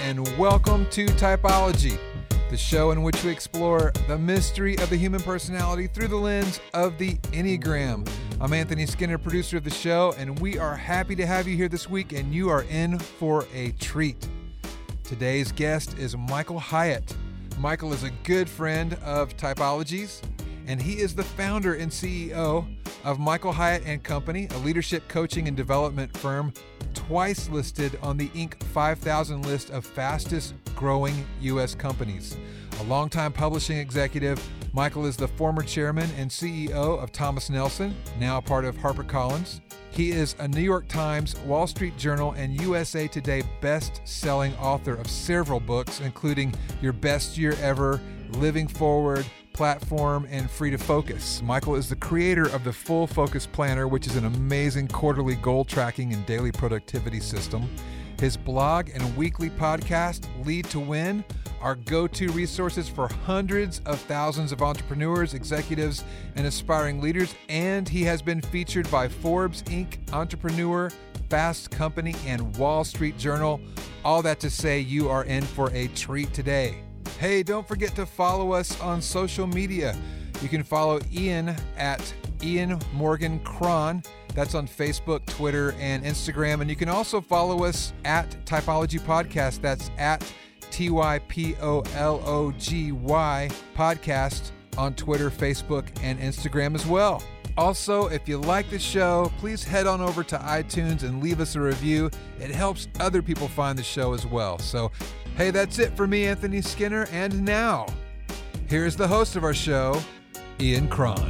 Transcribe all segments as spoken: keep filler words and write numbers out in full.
and welcome to Typology, the show in which we explore the mystery of the human personality through the lens of the Enneagram. I'm Anthony Skinner, producer of the show, and we are happy to have you here this week, and you are in for a treat. Today's guest is Michael Hyatt. Michael is a good friend of Typology's, and he is the founder and C E O of Michael Hyatt and Company, a leadership coaching and development firm twice listed on the Inc five thousand list of fastest growing U S companies. A longtime publishing executive, Michael is the former chairman and C E O of Thomas Nelson, now part of HarperCollins. He is a New York Times, Wall Street Journal, and U S A Today best-selling author of several books, including Your Best Year Ever, Living Forward, Platform, and Free to Focus. Michael is the creator of the Full Focus Planner, which is an amazing quarterly goal tracking and daily productivity system. His blog and weekly podcast, Lead to Win, are go-to resources for hundreds of thousands of entrepreneurs, executives, and aspiring leaders, and he has been featured by Forbes, Incorporated, Entrepreneur, Fast Company, and Wall Street Journal. All that to say, you are in for a treat today. Hey, don't forget to follow us on social media. You can follow Ian at Ian Morgan Cron. That's on Facebook, Twitter, and Instagram. And you can also follow us at Typology Podcast. That's at T Y P O L O G Y Podcast on Twitter, Facebook, and Instagram as well. Also, if you like the show, please head on over to iTunes and leave us a review. It helps other people find the show as well. So, hey, that's it for me, Anthony Skinner. And now, here's the host of our show, Ian Cron.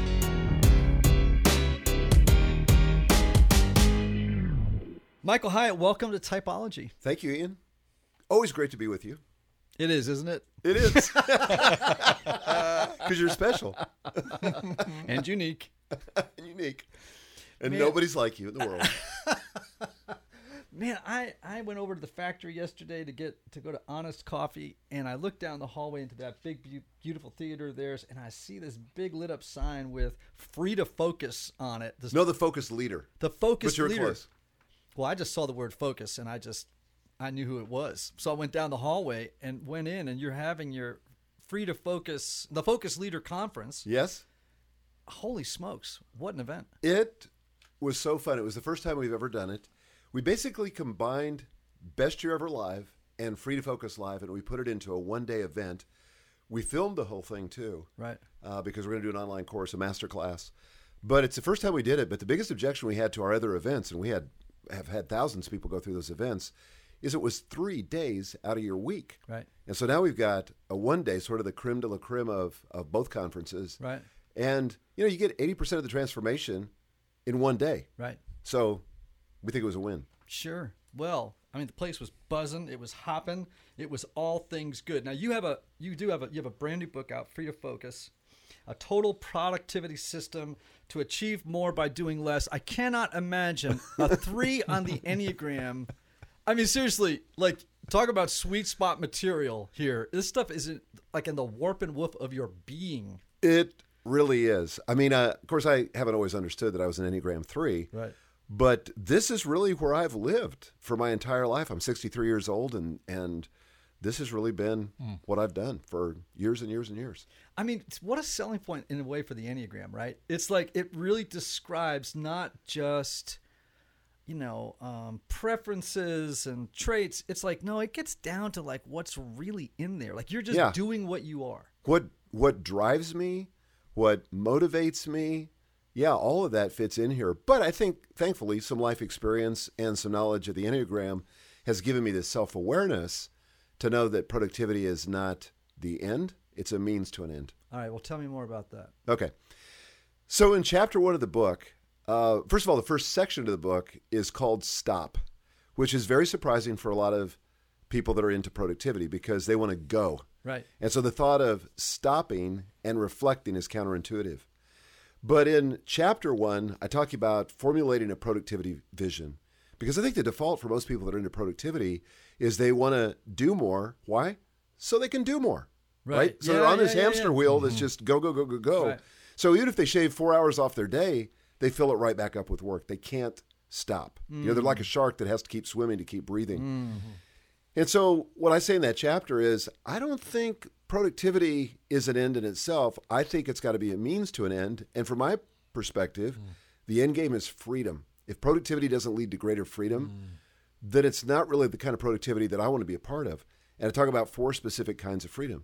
Michael Hyatt, welcome to Typology. Thank you, Ian. Always great to be with you. It is, isn't it? It is. Because you're special. And unique. And unique. And Man. Nobody's like you in the world. Man, I, I went over to the factory yesterday to get to go to Honest Coffee, and I looked down the hallway into that big, be- beautiful theater of theirs, and I see this big lit up sign with Free to Focus on it. This, No, the focus leader. the Focus But you're leader. close. Well, I just saw the word focus, and I just, I knew who it was. So I went down the hallway and went in, and you're having your Free to Focus, the Focus Leader Conference. Yes. Holy smokes, what an event. It was so fun. It was the first time we've ever done it. We basically combined Best Year Ever Live and Free to Focus Live, and we put it into a one-day event. We filmed the whole thing, too. Right. Uh, because we're going to do an online course, a master class. But it's the first time we did it. But the biggest objection we had to our other events, and we had have had thousands of people go through those events, is it was three days out of your week. Right. And so now we've got a one day, sort of the creme de la creme of, of both conferences. Right. And, you know, you get eighty percent of the transformation in one day. Right. So we think it was a win. Sure. Well, I mean, the place was buzzing. It was hopping. It was all things good. Now you have a, you do have a, you have a brand new book out, Free to Focus, a total productivity system to achieve more by doing less. I cannot imagine a three on the Enneagram. I mean, seriously, like, talk about sweet spot material here. This stuff isn't like in the warp and woof of your being. It really is. I mean, uh, of course, I haven't always understood that I was an Enneagram three. Right. But this is really where I've lived for my entire life. I'm sixty-three years old, and, and this has really been mm. what I've done for years and years and years. I mean, what a selling point in a way for the Enneagram, right? It's like it really describes not just, you know, um, preferences and traits. It's like, no, it gets down to like what's really in there. Like you're just yeah. doing what you are. What what drives me, what motivates me, yeah, all of that fits in here. But I think, thankfully, some life experience and some knowledge of the Enneagram has given me this self-awareness to know that productivity is not the end. It's a means to an end. All right. Well, tell me more about that. Okay. So in chapter one of the book, uh, first of all, the first section of the book is called Stop, which is very surprising for a lot of people that are into productivity because they want to go. Right. And so the thought of stopping and reflecting is counterintuitive. But in chapter one, I talk about formulating a productivity vision because I think the default for most people that are into productivity is they want to do more. Why? So they can do more. Right. right? So yeah, they're on yeah, this yeah, hamster yeah. wheel Mm-hmm. that's just go, go, go, go, go. Right. So even if they shave four hours off their day, they fill it right back up with work. They can't stop. Mm-hmm. You know, they're like a shark that has to keep swimming to keep breathing. Mm-hmm. And so what I say in that chapter is, I don't think productivity is an end in itself. I think it's got to be a means to an end. And from my perspective, mm. the end game is freedom. If productivity doesn't lead to greater freedom, mm. then it's not really the kind of productivity that I want to be a part of. And I talk about four specific kinds of freedom.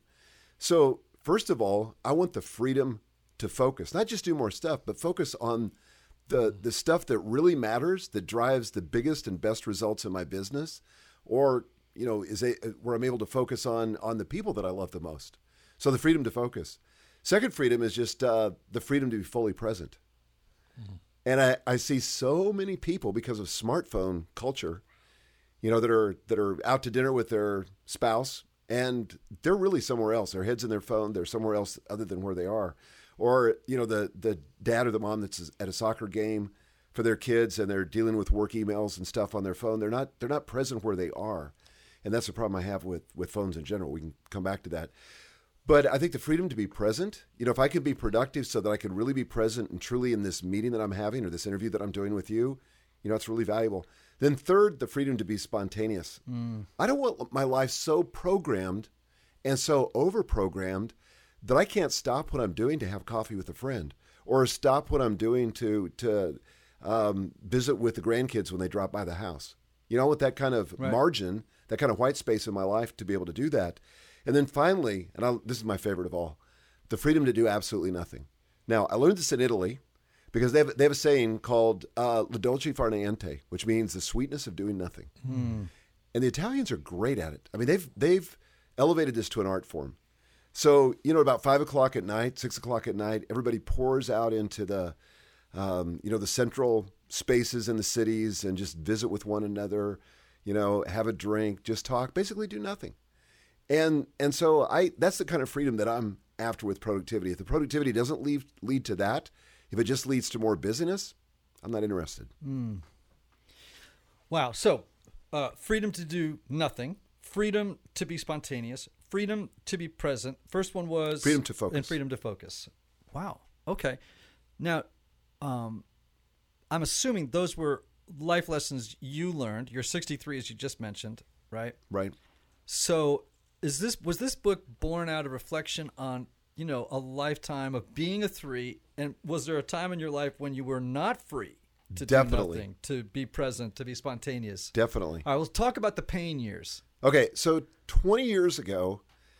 So first of all, I want the freedom to focus, not just do more stuff, but focus on the, the stuff that really matters, that drives the biggest and best results in my business, or you know, is a, where I'm able to focus on on the people that I love the most. So the freedom to focus. Second freedom is just uh, the freedom to be fully present. Mm-hmm. And I, I see so many people, because of smartphone culture, you know, that are that are out to dinner with their spouse, and they're really somewhere else. Their head's in their phone. They're somewhere else other than where they are. Or, you know, the the dad or the mom that's at a soccer game for their kids, and they're dealing with work emails and stuff on their phone. They're not they're not present where they are. And that's the problem I have with, with phones in general. We can come back to that. But I think the freedom to be present, you know, if I could be productive so that I could really be present and truly in this meeting that I'm having or this interview that I'm doing with you, you know, it's really valuable. Then third, the freedom to be spontaneous. Mm. I don't want my life so programmed and so over-programmed that I can't stop what I'm doing to have coffee with a friend, or stop what I'm doing to, to um, visit with the grandkids when they drop by the house. You know, with that kind of right. margin, that kind of white space in my life to be able to do that. And then finally, and I'll, this is my favorite of all, the freedom to do absolutely nothing. Now, I learned this in Italy because they have, they have a saying called uh, la dolce far niente, which means the sweetness of doing nothing. Mm. And the Italians are great at it. I mean, they've they've elevated this to an art form. So, you know, about five o'clock at night, six o'clock at night, everybody pours out into the, um, you know, the central spaces in the cities and just visit with one another, you know, have a drink, just talk, basically do nothing. And and so I that's the kind of freedom that I'm after with productivity. If the productivity doesn't lead, lead to that, if it just leads to more busyness, I'm not interested. Mm. Wow. So uh, freedom to do nothing, freedom to be spontaneous, freedom to be present. First one was freedom to focus. And freedom to focus. Wow. Okay. Now, um, I'm assuming those were life lessons you learned. You're sixty-three, as you just mentioned, right? Right. So is this was this book born out of reflection on, you know, a lifetime of being a three? And was there a time in your life when you were not free to Definitely. do nothing, to be present, to be spontaneous? Definitely. All right, let's talk about the pain years. Okay, so twenty years ago,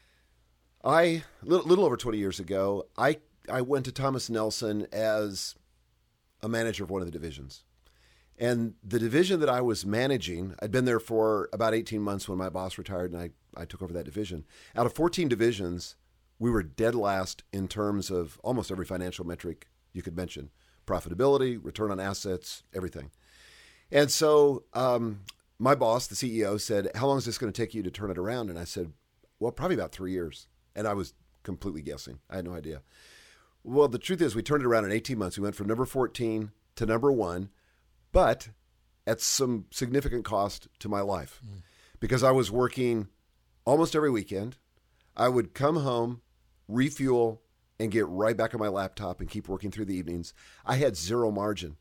I little, little over twenty years ago, I I went to Thomas Nelson as a manager of one of the divisions. And the division that I was managing, I'd been there for about eighteen months when my boss retired, and I, I took over that division. Out of fourteen divisions, we were dead last in terms of almost every financial metric you could mention. Profitability, return on assets, everything. And so um, my boss, the C E O, said, how long is this going to take you to turn it around? And I said, well, probably about three years. And I was completely guessing. I had no idea. Well, the truth is we turned it around in eighteen months. We went from number fourteen to number one. But at some significant cost to my life, mm. because I was working almost every weekend. I would come home, refuel, and get right back on my laptop and keep working through the evenings. I had zero margin.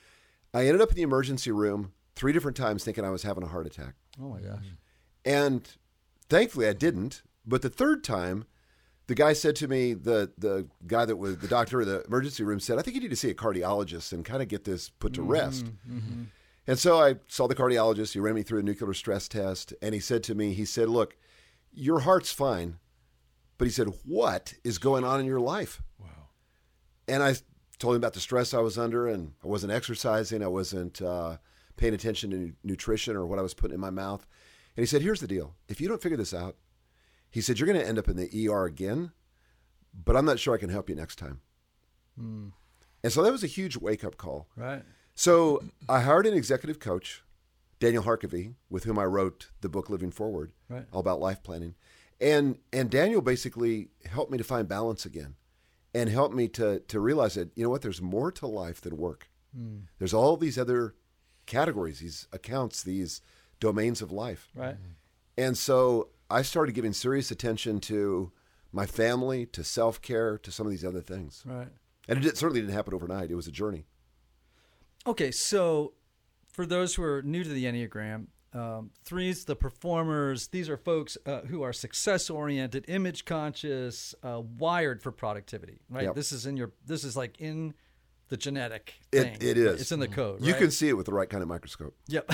I ended up in the emergency room three different times thinking I was having a heart attack. Oh, my gosh. And thankfully I didn't. But the third time, the guy said to me, the the guy that was the doctor in the emergency room said, I think you need to see a cardiologist and kind of get this put to mm-hmm, rest. Mm-hmm. And so I saw the cardiologist. He ran me through a nuclear stress test. And he said to me, he said, look, your heart's fine. But he said, what is going on in your life? Wow. And I told him about the stress I was under, and I wasn't exercising. I wasn't uh, paying attention to nutrition or what I was putting in my mouth. And he said, here's the deal. If you don't figure this out, he said, you're going to end up in the E R again, but I'm not sure I can help you next time. Mm. And so that was a huge wake-up call. Right. So I hired an executive coach, Daniel Harkavy, with whom I wrote the book Living Forward, right. all about life planning. And and Daniel basically helped me to find balance again and helped me to to realize that, you know what, there's more to life than work. Mm. There's all these other categories, these accounts, these domains of life. Right. And so I started giving serious attention to my family, to self-care, to some of these other things. Right. And it did, certainly didn't happen overnight. It was a journey. Okay, so for those who are new to the Enneagram, um, threes, the performers. These are folks uh, who are success oriented, image conscious, uh, wired for productivity. Right. Yep. This is in your. This is like in the genetic It, thing. it is. It's in the code. You right? can see it with the right kind of microscope. Yep.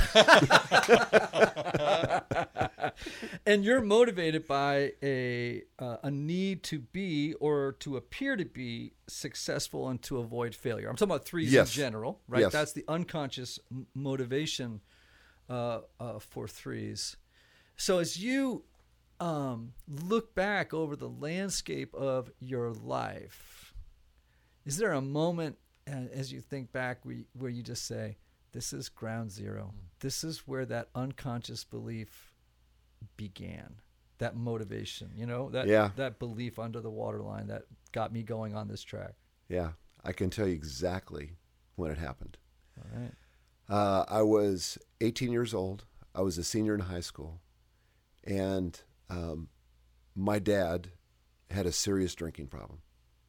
And you're motivated by a uh, a need to be or to appear to be successful and to avoid failure. I'm talking about threes Yes. in general, right? Yes. That's the unconscious m- motivation uh, uh, for threes. So as you um, look back over the landscape of your life, is there a moment uh, as you think back where you, where you just say, this is ground zero. This is where that unconscious belief began. That motivation, you know, that Yeah. that belief under the waterline that got me going on this track. Yeah, I can tell you exactly when it happened. All right. Uh, I was eighteen years old. I was a senior in high school. And um, my dad had a serious drinking problem.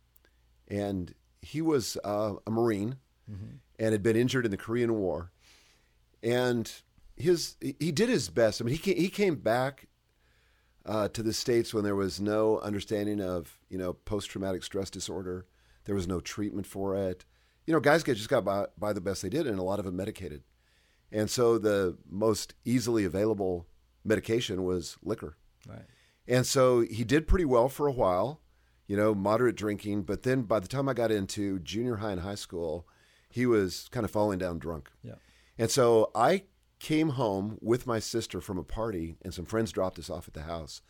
And he was uh, a Marine Mm-hmm. and had been injured in the Korean War. And his he did his best. I mean, he came, he came back uh, to the States when there was no understanding of, you know, post-traumatic stress disorder. There was no treatment for it. You know, guys get just got by, by the best they did, and a lot of them medicated. And so the most easily available medication was liquor. Right. And so he did pretty well for a while, you know, moderate drinking. But then by the time I got into junior high and high school, he was kind of falling down drunk. Yeah. And so I came home with my sister from a party, and some friends dropped us off at the house.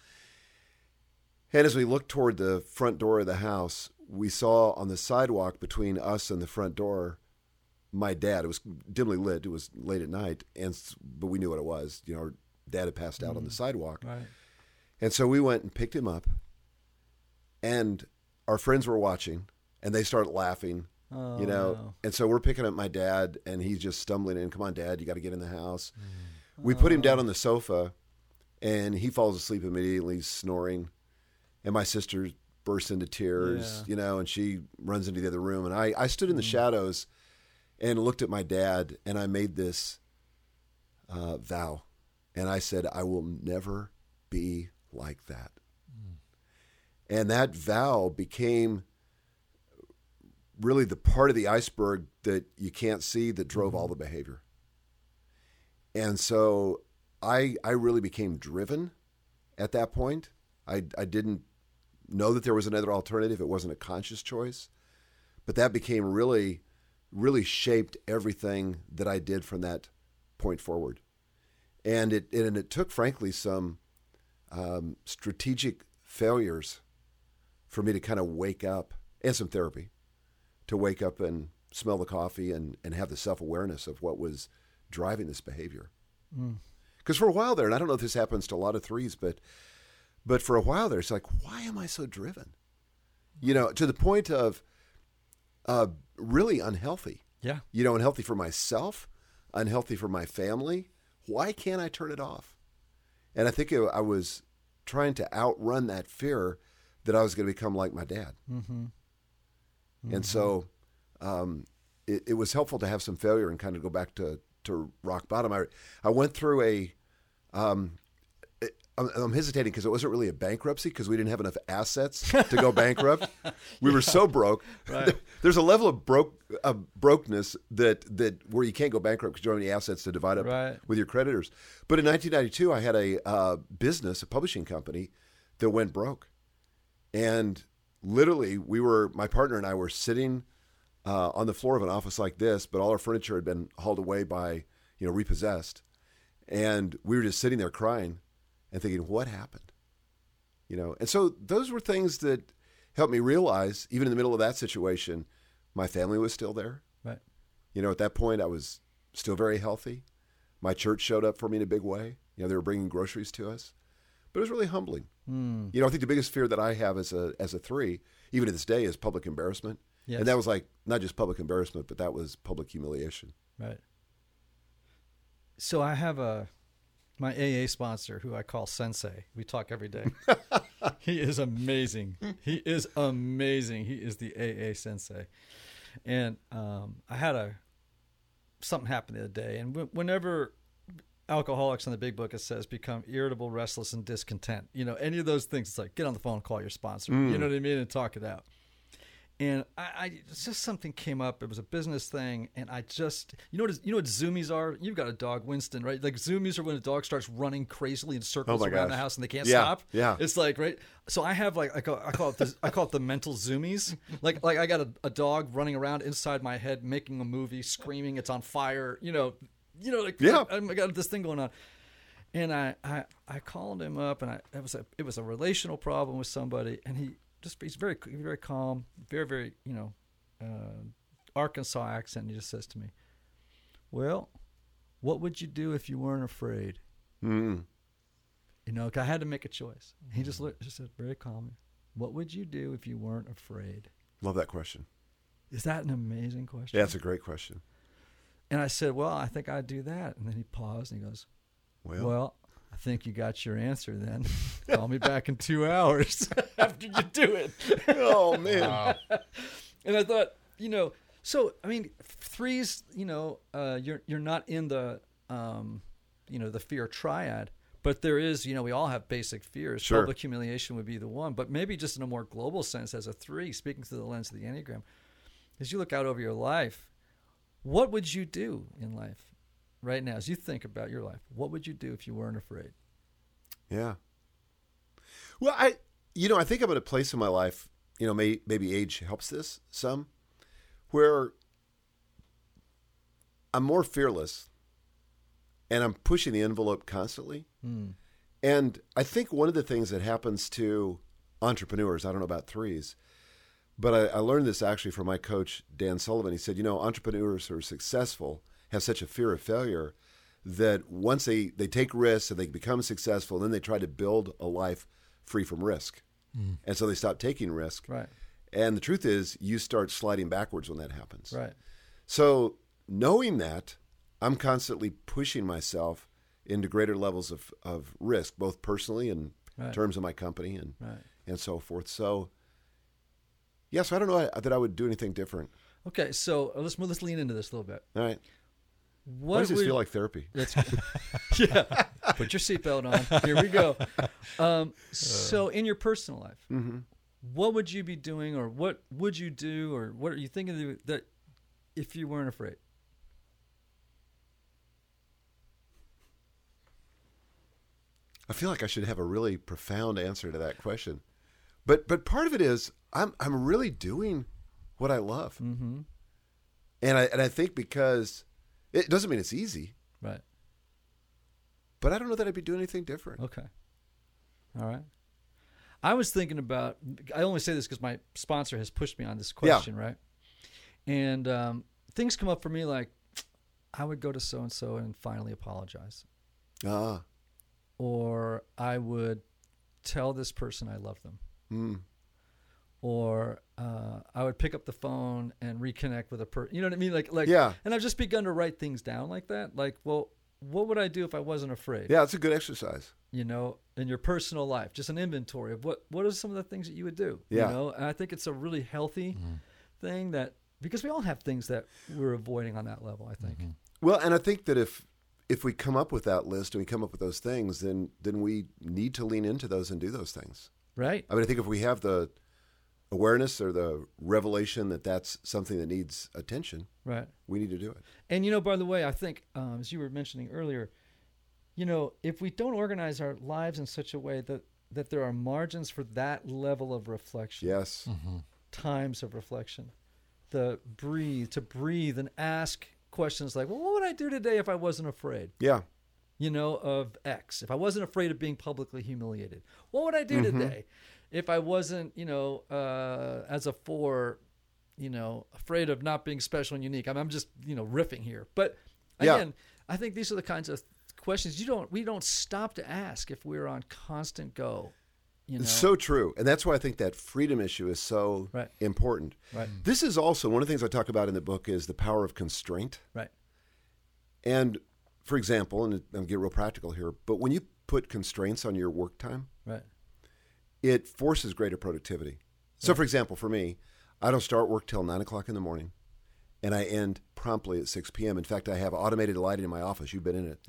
And as we looked toward the front door of the house, we saw on the sidewalk between us and the front door, my dad. It was dimly lit. It was late at night, and but we knew what it was. You know, our dad had passed out mm. on the sidewalk. Right. And so we went and picked him up, and our friends were watching, and they started laughing. Oh, you know, no. and so we're picking up my dad, and he's just stumbling in. Come on, Dad, you got to get in the house. Mm. We put him down on the sofa, and he falls asleep immediately, snoring. And my sister bursts into tears, Yeah. you know, and she runs into the other room. And I, I stood in the Mm. shadows and looked at my dad, and I made this uh, vow. And I said, I will never be like that. Mm. And that vow became really the part of the iceberg that you can't see that drove all the behavior. And so I I really became driven at that point. I, I didn't know that there was another alternative. It wasn't a conscious choice. But that became really, really shaped everything that I did from that point forward. And it and it took, frankly, some um, strategic failures for me to kind of wake up, and some therapy, to wake up and smell the coffee and, and have the self-awareness of what was driving this behavior. Because mm. for a while there, and I don't know if this happens to a lot of threes, but but for a while there, it's like, why am I so driven? You know, to the point of uh, really unhealthy. Yeah. You know, unhealthy for myself, unhealthy for my family. Why can't I turn it off? And I think it, I was trying to outrun that fear that I was going to become like my dad. Mm-hmm. Mm-hmm. And so um, it, it was helpful to have some failure and kind of go back to, to rock bottom. I, I went through a, um, it, I'm, I'm hesitating because it wasn't really a bankruptcy because we didn't have enough assets to go bankrupt. We yeah. were so broke. Right. There's a level of broke uh, brokenness that, that where you can't go bankrupt because you don't have any assets to divide up right. with your creditors. But in nineteen ninety-two, I had a uh, business, a publishing company that went broke. And literally, we were, my partner and I were sitting uh, on the floor of an office like this, but all our furniture had been hauled away by, you know, repossessed. And we were just sitting there crying and thinking, what happened? You know, and so those were things that helped me realize, even in the middle of that situation, my family was still there. Right. You know, at that point, I was still very healthy. My church showed up for me in a big way. You know, they were bringing groceries to us. But it was really humbling. Mm. You know, I think the biggest fear that I have as a as a three, even to this day, is public embarrassment. Yes. And that was like not just public embarrassment, but that was public humiliation. Right. So I have a my A A sponsor who I call Sensei. We talk every day. He is amazing. He is amazing. He is the A A Sensei. And um, I had a something happen the other day, and w- whenever alcoholics in the big book, it says become irritable, restless, and discontent. You know, any of those things, it's like get on the phone, call your sponsor. Mm. You know what I mean? And talk it out. And I, I it's just something came up. It was a business thing, and I just, you know what, you know what zoomies are? You've got a dog, Winston, right? Like zoomies are when a dog starts running crazily in circles Oh my around gosh. the house and they can't Yeah, stop. yeah. It's like, right? So I have like I call, I call it the, I call it the mental zoomies. Like like I got a, a dog running around inside my head, making a movie, screaming, it's on fire. You know, you know, like Yeah. I, I got this thing going on. And I, I, I called him up, and I it was a it was a relational problem with somebody, and he just he's very very calm, very very you know, uh, Arkansas accent. And he just says to me, "Well, what would you do if you weren't afraid?" Mm. You know, 'cause I had to make a choice. He just looked, just said very calmly, "What would you do if you weren't afraid?" Love that question. Is that an amazing question? Yeah, it's a great question. And I said, "Well, I think I'd do that." And then he paused and he goes, Well, Well, I think you got your answer then. Call me back in two hours after you do it. oh man. Wow. And I thought, you know, so I mean, threes, you know, uh, you're you're not in the, um, you know, the fear triad, but there is, you know, we all have basic fears. Sure. Public humiliation would be the one, but maybe just in a more global sense, as a three, speaking through the lens of the Enneagram, as you look out over your life, what would you do in life? Right now, as you think about your life, what would you do if you weren't afraid? Yeah. Well, I, you know, I think I'm at a place in my life, you know, may, maybe age helps this some, where I'm more fearless and I'm pushing the envelope constantly. Hmm. And I think one of the things that happens to entrepreneurs, I don't know about threes, but I, I learned this actually from my coach, Dan Sullivan. He said, you know, entrepreneurs who are successful have such a fear of failure that once they, they take risks and they become successful, then they try to build a life free from risk. Mm. And so they stop taking risk. Right, And the truth is, you start sliding backwards when that happens. right. So knowing that, I'm constantly pushing myself into greater levels of, of risk, both personally and in Right. terms of my company and, Right. and so forth. So, yeah, so I don't know that I would do anything different. Okay, so uh, let's let's lean into this a little bit. All right. What Why does this would- feel like therapy? That's yeah. Put your seatbelt on. Here we go. Um, so, in your personal life, Mm-hmm. what would you be doing, or what would you do, or what are you thinking of that if you weren't afraid? I feel like I should have a really profound answer to that question. But but part of it is I'm I'm really doing what I love. Mm-hmm. And I and I think because it doesn't mean it's easy, Right. but I don't know that I'd be doing anything different. Okay. All right. I was thinking about, I only say this because my sponsor has pushed me on this question, right? And um, things come up for me like, I would go to so-and-so and finally apologize. Ah. Or I would tell this person I love them. Mm. Or uh, I would pick up the phone and reconnect with a person. You know what I mean? Like, like, Yeah. And I've just begun to write things down like that. Like, well, what would I do if I wasn't afraid? Yeah, it's a good exercise. You know, in your personal life, just an inventory of what, what are some of the things that you would do? Yeah. You know, and I think it's a really healthy thing that, because we all have things that we're avoiding on that level, I think. Mm-hmm. Well, and I think that if if we come up with that list and we come up with those things, then then we need to lean into those and do those things. Right? I mean, I think if we have the awareness or the revelation that that's something that needs attention, Right. we need to do it. And, you know, by the way, I think, um, as you were mentioning earlier, you know, if we don't organize our lives in such a way that, that there are margins for that level of reflection, Yes. Mm-hmm. times of reflection, the breathe, to breathe and ask questions like, well, what would I do today if I wasn't afraid? Yeah. You know, of X. If I wasn't afraid of being publicly humiliated, what would I do Mhm. today? If I wasn't, you know, uh, as a four, you know, afraid of not being special and unique. I'm, I'm just, you know, riffing here. But Yeah. again, I think these are the kinds of questions you don't, we don't stop to ask if we're on constant go. You know? It's so true. And that's why I think that freedom issue is so Right. important. Right. This is also one of the things I talk about in the book is the power of constraint. Right. And for example, and I'll get real practical here, but when you put constraints on your work time, Right. it forces greater productivity. So for example, for me, I don't start work till nine o'clock in the morning and I end promptly at six p.m. In fact, I have automated lighting in my office. You've been in it. Yep.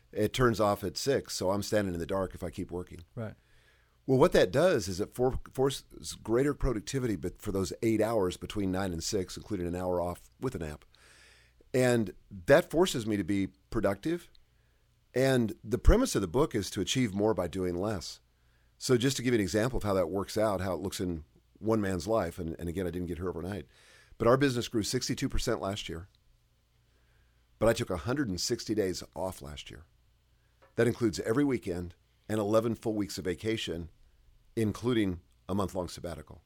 it turns off at six, so I'm standing in the dark if I keep working. Right. Well, what that does is it for, forces greater productivity, but for those eight hours between nine and six, including an hour off with a nap. And that forces me to be productive. And the premise of the book is to achieve more by doing less. So just to give you an example of how that works out, how it looks in one man's life, and, and again, I didn't get here overnight, but our business grew sixty-two percent last year. But I took one hundred sixty days off last year. That includes every weekend and eleven full weeks of vacation, including a month-long sabbatical.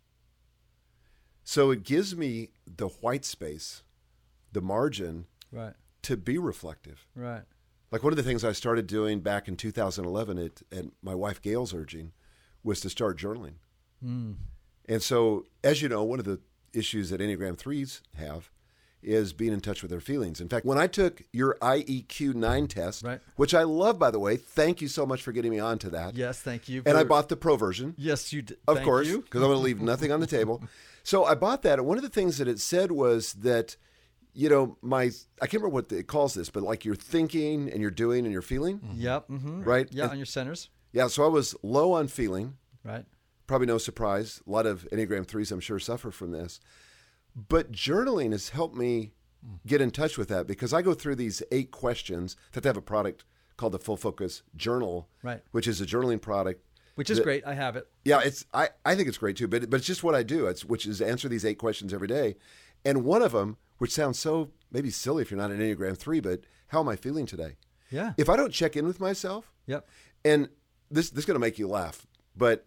So it gives me the white space, the margin Right. to be reflective. Right. Like one of the things I started doing back in two thousand eleven at, at my wife Gail's urging was to start journaling. Mm. And so, as you know, one of the issues that Enneagram threes have is being in touch with their feelings. In fact, when I took your I E Q nine test, Right. which I love, by the way, thank you so much for getting me onto that. Yes, thank you. And I for- bought the pro version. Yes, you did. Of Thank course, you. because I'm going to leave nothing on the table. So I bought that, and one of the things that it said was that, you know, my I can't remember what it calls this, but like you're thinking and you're doing and you're feeling, Yep. Mm-hmm. right? Yeah, And- on your centers. yeah. So I was low on feeling. Right. Probably no surprise. A lot of Enneagram threes, I'm sure, suffer from this. But journaling has helped me get in touch with that because I go through these eight questions. In fact, I have a product called the Full Focus Journal, Right. which is a journaling product. Which is that- great. I have it. Yeah, it's I, I think it's great too, but but it's just what I do. It's which is answer these eight questions every day, and one of them, which sounds so maybe silly if you're not an Enneagram three, but how am I feeling today? Yeah. If I don't check in with myself, Yep. and this this is going to make you laugh, but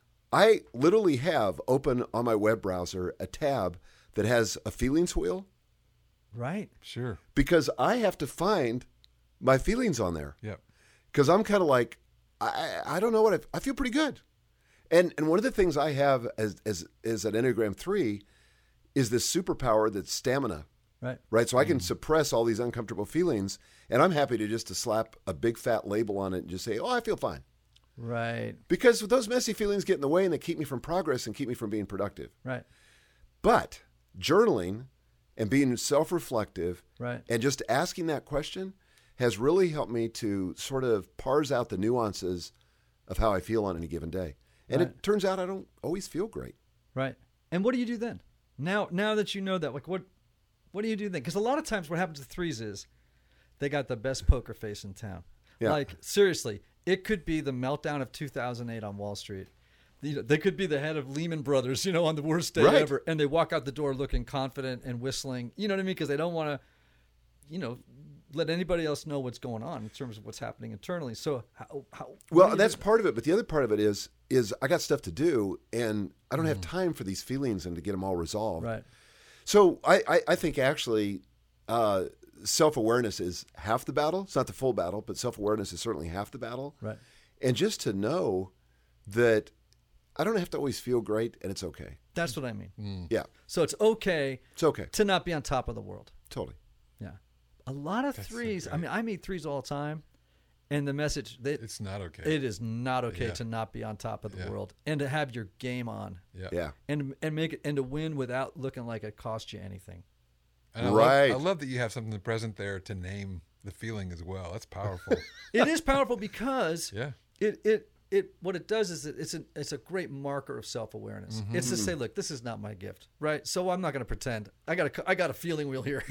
I literally have open on my web browser a tab that has a feelings wheel Right. Sure. because I have to find my feelings on there. Yep. Because I'm kind of like, I, I don't know what I, I feel pretty good. And and one of the things I have as, as, as an Enneagram three is this superpower that's stamina, Right. right? So I can suppress all these uncomfortable feelings, and I'm happy to just to slap a big fat label on it and just say, oh, I feel fine. Right. Because those messy feelings get in the way and they keep me from progress and keep me from being productive. Right. But journaling and being self-reflective Right. and just asking that question has really helped me to sort of parse out the nuances of how I feel on any given day. And Right. it turns out I don't always feel great. Right. And what do you do then? Now, now that you know that, like, what, what do you do then? Because a lot of times, what happens to threes is they got the best poker face in town. Yeah. Like, seriously, it could be the meltdown of two thousand eight on Wall Street. You know, they could be the head of Lehman Brothers, you know, on the worst day Right. ever, and they walk out the door looking confident and whistling. You know what I mean? Because they don't want to, you know, let anybody else know what's going on in terms of what's happening internally. So, how? how what do Well, you that's do? part of it. But the other part of it is, is I got stuff to do and I don't have time for these feelings and to get them all resolved. Right. So I, I, I think actually uh, self-awareness is half the battle. It's not the full battle, but self-awareness is certainly half the battle. Right. And just to know that I don't have to always feel great and it's okay. That's what I mean. Yeah, So it's okay it's okay. to not be on top of the world. Totally. Yeah. A lot of That's so threes. I great. mean, I meet threes all the time, and the message that It's not okay. it is not okay Yeah. to not be on top of the Yeah. world and to have your game on yeah. Yeah. and and make it and to win without looking like it cost you anything. And I Right. Love, I love that you have something present there to name the feeling as well. That's powerful. It is powerful because Yeah. it it it what it does is it, it's an it's a great marker of self awareness. Mm-hmm. It's to say, look, this is not my gift, right? So I'm not going to pretend. I got a I got a feeling wheel here.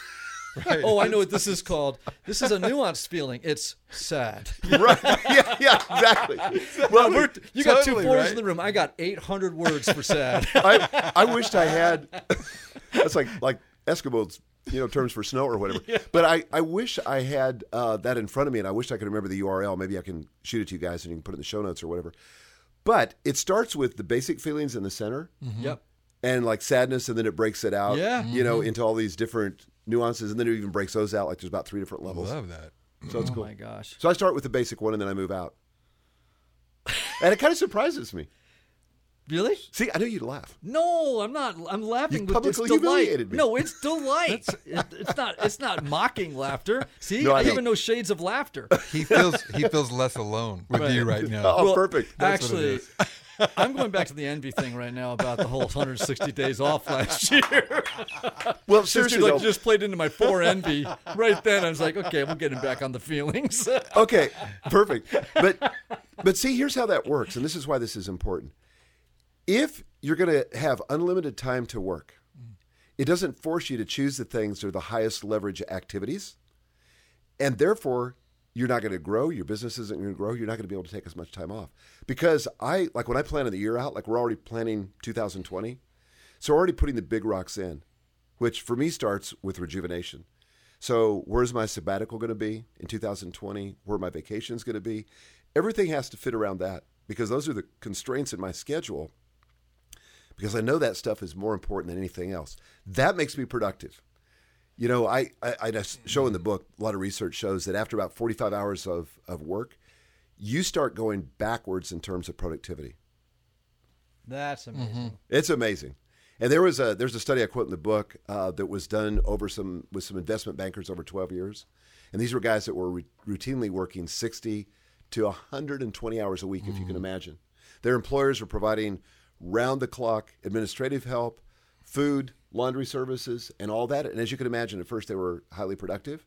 Right. Oh, I know what this is called. This is a nuanced feeling. It's sad. Right. Yeah. Yeah. Exactly. Well, we're, you got two Totally, fours right? in the room. I got eight hundred words for sad. I I wished I had. That's like like Eskimos, you know, terms for snow or whatever. But I, I wish I had uh, that in front of me, and I wish I could remember the U R L. Maybe I can shoot it to you guys, and you can put it in the show notes or whatever. But it starts with the basic feelings in the center, Yep. and like sadness, and then it breaks it out. Yeah. You know, into all these different nuances, and then it even breaks those out. Like there's about three different I levels. love that. So it's Oh cool. my gosh. So I start with the basic one, and then I move out. And it kind of surprises me. Really? See, I knew you'd laugh. No, I'm not. I'm laughing You with it's publicly delight. humiliated me. No, it's delight. it, it's not. It's not mocking laughter. See, No, I I, know. even know shades of laughter. He feels he feels less alone with Right. you right now. Oh, Well, perfect. That's what it Actually, is. I'm going back to the envy thing right now about the whole one hundred sixty days off last year. Well, Sister seriously, like though, just played into my four envy right then. I was like, okay, we're getting back on the feelings. okay, perfect. But but see, here's how that works, and this is why this is important. If you're going to have unlimited time to work, it doesn't force you to choose the things that are the highest leverage activities, and therefore you're not going to grow. Your business isn't going to grow. You're not going to be able to take as much time off. Because I, like when I plan the year out, like we're already planning two thousand twenty, so we're already putting the big rocks in, which for me starts with rejuvenation. So where's my sabbatical going to be in two thousand twenty? Where are my vacations going to be? Everything has to fit around that because those are the constraints in my schedule because I know that stuff is more important than anything else. That makes me productive. You know, I, I, I just show in the book, a lot of research shows that after about forty-five hours of, of work, you start going backwards in terms of productivity. That's amazing. Mm-hmm. It's amazing. And there was a there's a study I quote in the book uh, that was done over some with some investment bankers over twelve years. And these were guys that were re- routinely working sixty to one hundred twenty hours a week, mm-hmm. if you can imagine. Their employers were providing round-the-clock administrative help, food, laundry services, and all that. And as you can imagine, at first they were highly productive.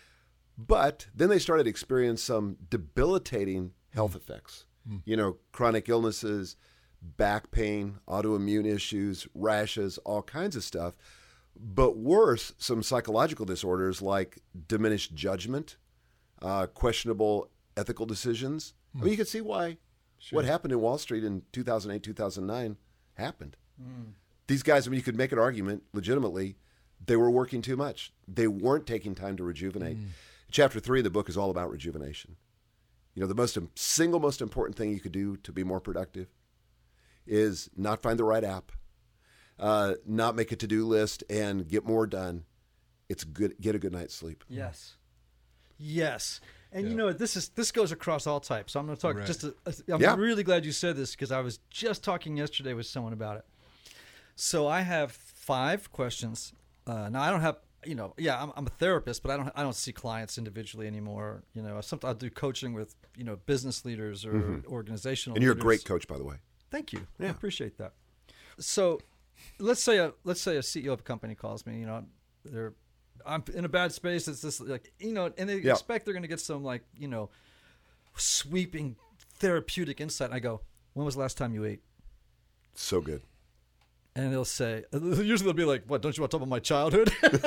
But then they started experiencing some debilitating health effects. Mm-hmm. You know, chronic illnesses, back pain, autoimmune issues, rashes, all kinds of stuff. But worse, some psychological disorders like diminished judgment, uh, questionable ethical decisions. Mm. I mean, you can see why sure. what happened in Wall Street in two thousand eight, two thousand nine happened. Mm. These guys, I mean, you could make an argument legitimately, they were working too much. They weren't taking time to rejuvenate. Mm. Chapter three of the book is all about rejuvenation. You know, the most single most important thing you could do to be more productive is not find the right app, uh, not make a to-do list, and get more done. It's good. Get a good night's sleep. Yes, yes, and yeah. you know this is this goes across all types. So I'm going to talk right. just. A, I'm yeah. really glad you said this because I was just talking yesterday with someone about it. So I have five questions. Uh, now I don't have. You know, yeah, I'm, I'm a therapist, but I don't I don't see clients individually anymore. You know, sometimes I'll do coaching with you know business leaders or mm-hmm. organizational. And you're leaders. a great coach, by the way. Thank you. Yeah. I appreciate that. So, let's say a let's say a C E O of a company calls me. You know, they're I'm in a bad space. It's this like you know, and they yeah. expect they're going to get some like you know, sweeping therapeutic insight. And I go, when was the last time you ate? So good. And they'll say, usually they'll be like, what, don't you want to talk about my childhood?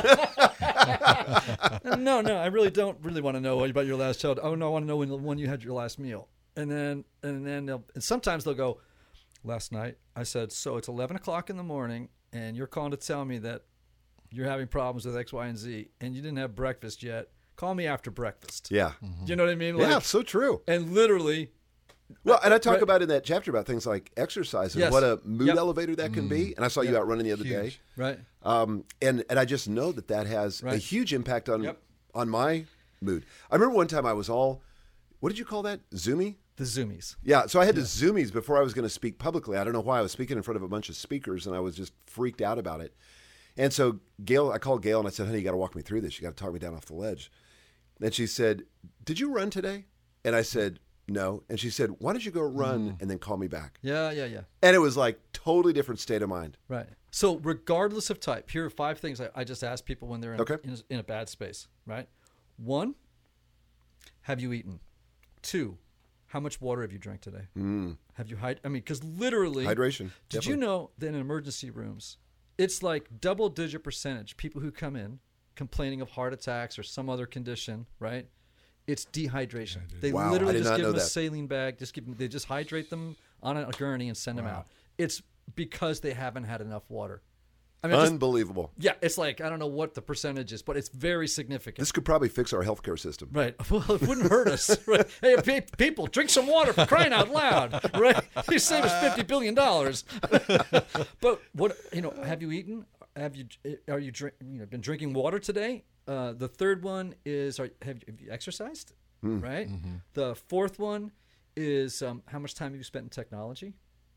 no, no, I really don't really want to know about your last child. Oh, no, I want to know when, when you had your last meal. And then, and then they'll, and sometimes they'll go, last night, I said, so it's eleven o'clock in the morning, and you're calling to tell me that you're having problems with X, Y, and Z, and you didn't have breakfast yet. Call me after breakfast. Yeah. Mm-hmm. Do you know what I mean? Like, yeah, so true. And literally... Well, and I talk right. about in that chapter about things like exercise and yes. what a mood yep. elevator that can mm. be. And I saw yep. you out running the other Huge. day. Right. Um, and, and I just know that that has right. a huge impact on yep. on my mood. I remember one time I was all, what did you call that? Zoomy? The Zoomies. Yeah, so I had yeah. the Zoomies before I was going to speak publicly. I don't know why. I was speaking in front of a bunch of speakers, and I was just freaked out about it. And so Gail, I called Gail, and I said, honey, you got to walk me through this. You got to talk me down off the ledge. And she said, did you run today? And I said, no. And she said, why don't you go run mm. and then call me back? Yeah, yeah, yeah. And it was like totally different state of mind. Right. So regardless of type, here are five things I, I just ask people when they're in, okay. in, a, in a bad space, right? One, have you eaten? Two, how much water have you drank today? Mm. Have you hyd- I mean, because literally, hydration. Did definitely. you know that in emergency rooms, it's like double digit percentage people who come in complaining of heart attacks or some other condition, right? It's dehydration. They wow, literally I did just not give know them a that. saline bag. Just give them, they just hydrate them on a gurney and send wow. them out. It's because they haven't had enough water. I mean, Unbelievable. Just, yeah, it's like I don't know what the percentage is, but it's very significant. This could probably fix our healthcare system. Right. Well, it wouldn't hurt us. Right? Hey, pe- people, drink some water for crying out loud. Right? You save us fifty billion dollars. But what you know? Have you eaten? Have you? Are you drink? You know, been drinking water today? Uh, the third one is: are, have, you, have you exercised? Mm. Right. Mm-hmm. The fourth one is: um, how much time have you spent in technology?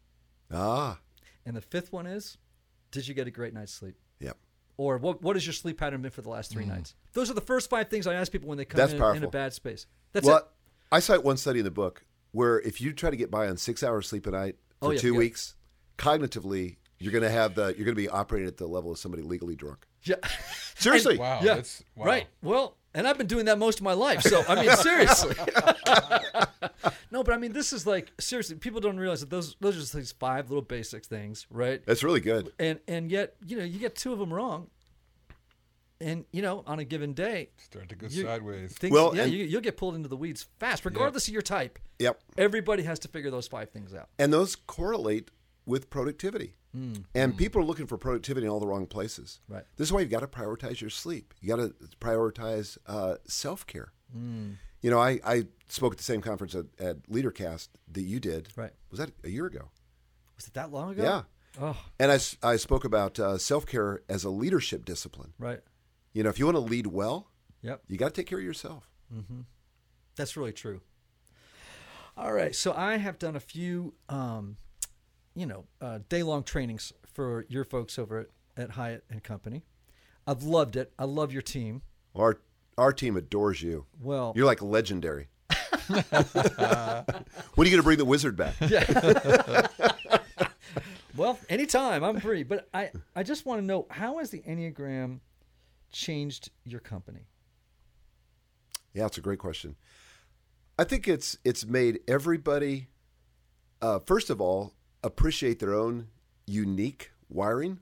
Ah. And the fifth one is: did you get a great night's sleep? Yep. Or what? What has your sleep pattern been for the last three mm. nights? Those are the first five things I ask people when they come That's in, powerful. in a bad space. That's well, it. I cite one study in the book where if you try to get by on six hours sleep a night for Oh, yeah, two yeah. weeks, cognitively, you're going to have the you're going to be operating at the level of somebody legally drunk. Yeah. Seriously. Wow. Yeah. That's, wow. Right. Well, and I've been doing that most of my life. So, I mean, seriously. No, but I mean, this is like, seriously, people don't realize that those those are just these five little basic things, right? That's really good. And and yet, you know, you get two of them wrong. And, you know, on a given day, Start to go you- sideways. things, Well, yeah, and- you, you'll get pulled into the weeds fast, regardless of your type. Yep. Everybody has to figure those five things out. And those correlate with productivity. And people are looking for productivity in all the wrong places. Right. This is why you've got to prioritize your sleep. You got to prioritize uh, self-care. You know, I, I spoke at the same conference at, at LeaderCast that you did. Right. Was that a year ago? Was it that long ago? Yeah. Oh, And I, s- I spoke about uh, self-care as a leadership discipline. right. You know, if you want to lead well, Yep. you got to take care of yourself. That's really true. All right. So I have done a few, um, you know, uh, day-long trainings for your folks over at, at Hyatt and Company. I've loved it. I love your team. Our our team adores you. Well, You're like legendary. When are you going to bring the wizard back? well, anytime. I'm free. But I, I just want to know, how has the Enneagram changed your company? Yeah, it's a great question. I think it's it's made everybody, uh, first of all, appreciate their own unique wiring.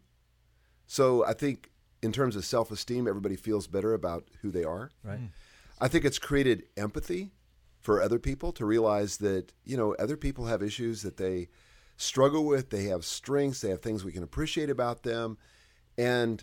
So I think in terms of self-esteem, everybody feels better about who they are. Right. I think it's created empathy for other people to realize that, you know, other people have issues that they struggle with. They have strengths. They have things we can appreciate about them. And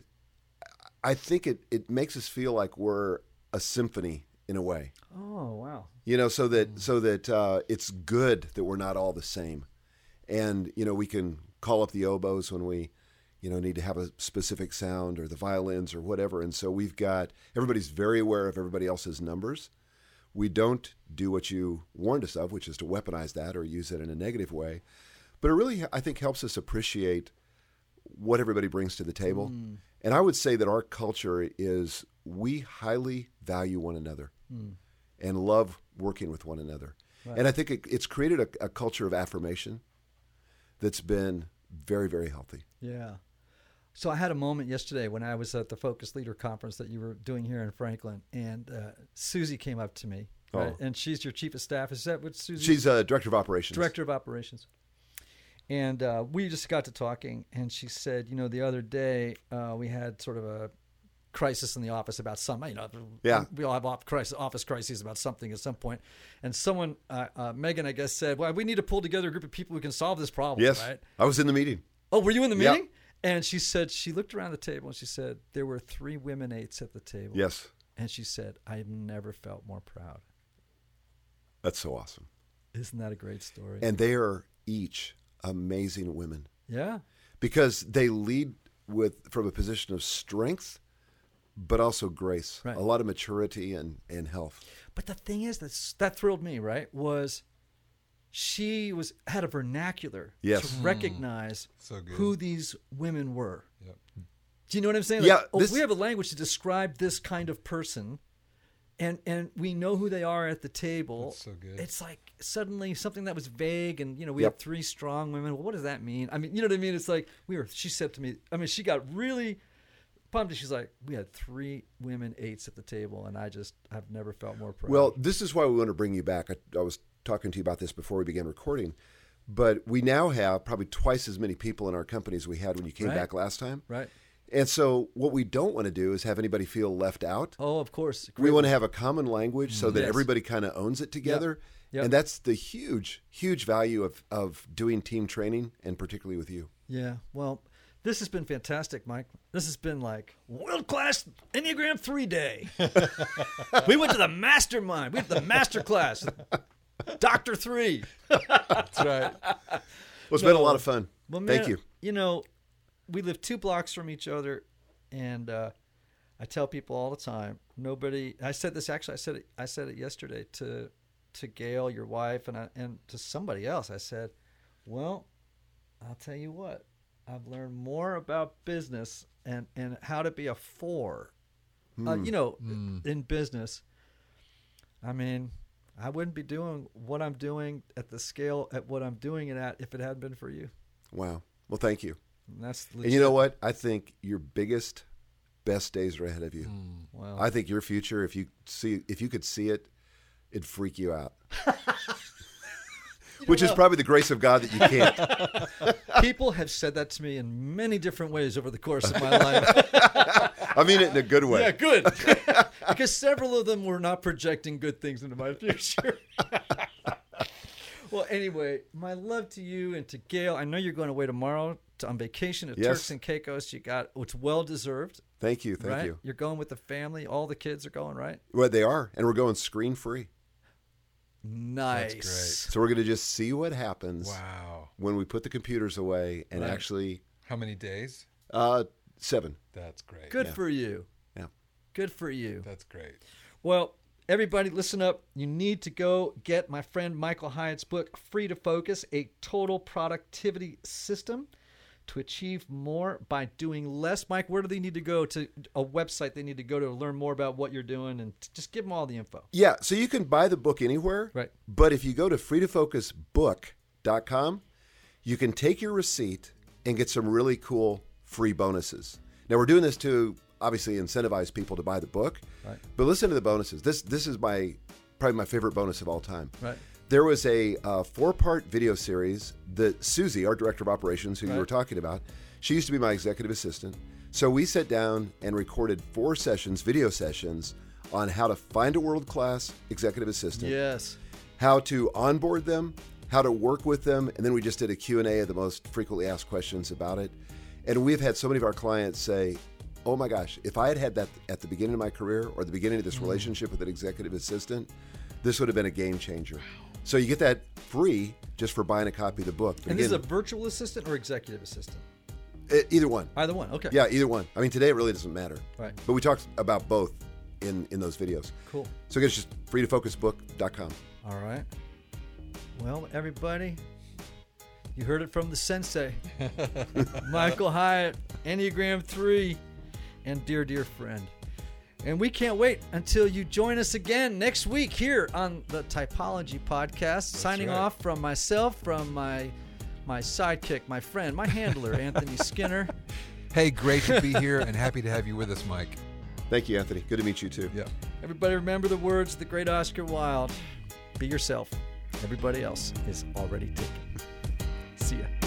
I think it, it makes us feel like we're a symphony in a way, Oh, wow. you know, so that so that uh, it's good that we're not all the same. And, you know, we can call up the oboes when we, you know, need to have a specific sound, or the violins or whatever. And so we've got, everybody's very aware of everybody else's numbers. We don't do what you warned us of, which is to weaponize that or use it in a negative way. But it really, I think, helps us appreciate what everybody brings to the table. Mm. And I would say that our culture is, we highly value one another Mm. and love working with one another. Right. And I think it, it's created a, a culture of affirmation that's been very, very healthy. Yeah. So I had a moment yesterday when I was at the Focus Leader Conference that you were doing here in Franklin, and uh, Susie came up to me, right? Oh. And she's your chief of staff. Is that what Susie? She's a director of operations. Director of Operations. And uh, we just got to talking, and she said, you know, the other day uh, we had sort of a crisis in the office about something. You know, Yeah. we all have op- crisis, office crises about something at some point. And someone, uh, uh, Megan, I guess, said, well, we need to pull together a group of people who can solve this problem, Yes. right? I was in the meeting. Oh, were you in the Yeah. meeting? And she said, she looked around the table and she said, there were three women eights at the table. Yes. And she said, I've never felt more proud. That's so awesome. Isn't that a great story? And they are each amazing women yeah. because they lead with from a position of strength, but also grace, Right. a lot of maturity and, and health. But the thing is, that's, that thrilled me, right? Was she was had a vernacular Yes. to recognize So good. who these women were. Yep. Do you know what I'm saying? Yeah, Like, oh, this- we have a language to describe this kind of person, and and we know who they are at the table. That's so good. It's like suddenly something that was vague, and you know, we Yep. have three strong women. Well, what does that mean? I mean, you know what I mean? It's like we were. She said to me, I mean, she got really pumped. She's like, we had three women eights at the table, and I just I've never felt more proud. Well, this is why we want to bring you back. I, I was talking to you about this before we began recording, but we now have probably twice as many people in our company as we had when you came Right. back last time. right? And so what we don't want to do is have anybody feel left out. Oh, of course. We want to have a common language so that Yes. everybody kind of owns it together. Yep. And that's the huge, huge value of, of doing team training, and particularly with you. Yeah. Well, this has been fantastic, Mike. This has been like world class Enneagram three day. We went to the mastermind. We went to the master class. Doctor three. That's right. Well, it's been a lot of fun. Well, man, Thank you. You know, we live two blocks from each other, and uh, I tell people all the time. Nobody. I said this actually. I said it. I said it yesterday to to Gail, your wife, and I, and to somebody else. I said, "Well, I'll tell you what. I've learned more about business and and how to be a four. Uh, you know, in business. I mean, I wouldn't be doing what I'm doing at the scale at what I'm doing it at if it hadn't been for you. Wow. Well, thank you. And that's And you know what? I think your biggest, best days are ahead of you. Mm, wow. I think your future, if you see, if you could see it, it'd freak you out. Which is probably the grace of God that you can't. People have said that to me in many different ways over the course of my life. I mean it in a good way. Yeah, good. Because several of them were not projecting good things into my future. Well, anyway, my love to you and to Gail. I know you're going away tomorrow to, on vacation to Yes. Turks and Caicos. You got it's well deserved. Thank you. Thank right? you. You're going with the family. All the kids are going, right? Well, they are. And we're going screen free. Nice. That's great. So we're going to just see what happens Wow. when we put the computers away and Right. actually, How many days? uh, seven. That's great. Good Yeah. for you. Yeah. Good for you. That's great. Well, everybody, listen up. You need to go get my friend Michael Hyatt's book, Free to Focus, A Total Productivity System to Achieve More by Doing Less. Mike, where do they need to go to a website they need to go to learn more about what you're doing and t- just give them all the info? Yeah. So you can buy the book anywhere. Right. But if you go to free to focus book dot com, you can take your receipt and get some really cool free bonuses. Now, we're doing this to obviously incentivize people to buy the book. Right. But listen to the bonuses. This this is my probably my favorite bonus of all time. Right. There was a uh, four-part video series that Susie, our director of operations, who Right. you were talking about, she used to be my executive assistant. So we sat down and recorded four sessions, video sessions, on how to find a world-class executive assistant, Yes. how to onboard them, how to work with them, and then we just did a Q and A of the most frequently asked questions about it. And we've had so many of our clients say, oh my gosh, if I had had that at the beginning of my career or the beginning of this relationship with an executive assistant, this would have been a game changer. So you get that free just for buying a copy of the book. But And this is a again, virtual assistant or executive assistant? e- either one. Either one. Okay. Yeah, either one. I mean, today it really doesn't matter. Right. But we talked about both in, in those videos. Cool. So again, it's just free to focus book dot com. All right. Well, everybody, you heard it from the sensei, Michael Hyatt, Enneagram three, and dear, dear friend. And we can't wait until you join us again next week here on the Typology Podcast. Signing right. off from myself, from my my sidekick, my friend, my handler, Anthony Skinner. Hey, great to be here and happy to have you with us, Mike. Thank you, Anthony. Good to meet you too. Yeah. Everybody remember the words of the great Oscar Wilde. Be yourself. Everybody else is already taken. See ya.